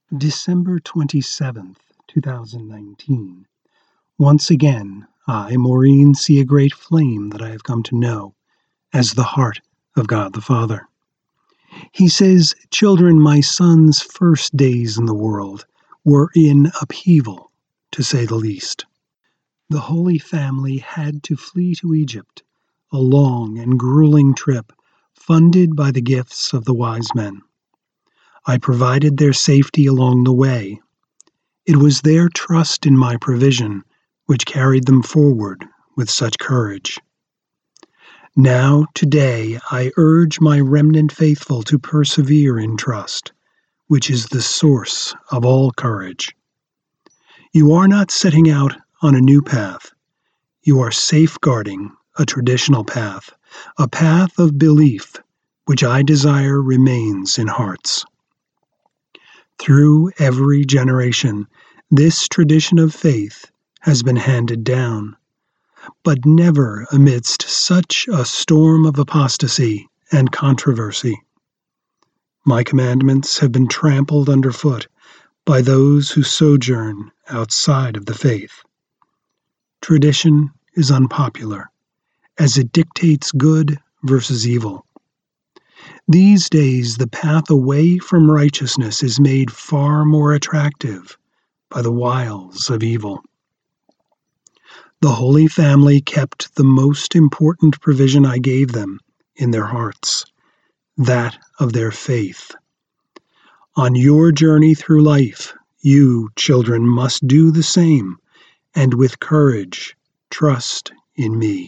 December 27th, 2019. Once again, I, Maureen, see a great flame that I have come to know as the heart of God the Father. He says, "Children, my son's first days in the world were in upheaval, to say the least. The Holy Family had to flee to Egypt, a long and grueling trip funded by the gifts of the wise men. I provided their safety along the way. It was their trust in my provision which carried them forward with such courage. Now, today, I urge my remnant faithful to persevere in trust, which is the source of all courage. You are not setting out on a new path. You are safeguarding a traditional path, a path of belief, which I desire remains in hearts. Through every generation, this tradition of faith has been handed down, but never amidst such a storm of apostasy and controversy. My commandments have been trampled underfoot by those who sojourn outside of the faith. Tradition is unpopular, as it dictates good versus evil. These days, the path away from righteousness is made far more attractive by the wiles of evil. The Holy Family kept the most important provision I gave them in their hearts, that of their faith. On your journey through life, you, children, must do the same, and with courage, trust in me."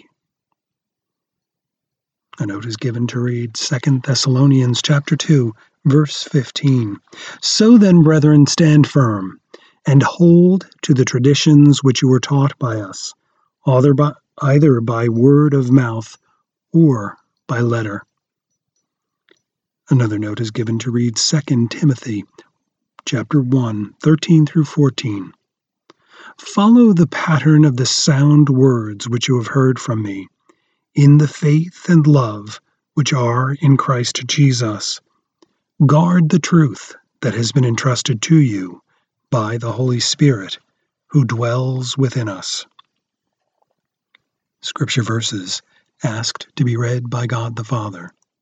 A note is given to read 2 Thessalonians chapter 2, verse 15. "So then, brethren, stand firm, and hold to the traditions which you were taught by us, either by word of mouth or by letter." Another note is given to read 2 Timothy chapter 1, 13 through 14. "Follow the pattern of the sound words which you have heard from me, in the faith and love which are in Christ Jesus. Guard the truth that has been entrusted to you by the Holy Spirit who dwells within us." Scripture verses asked to be read by God the Father.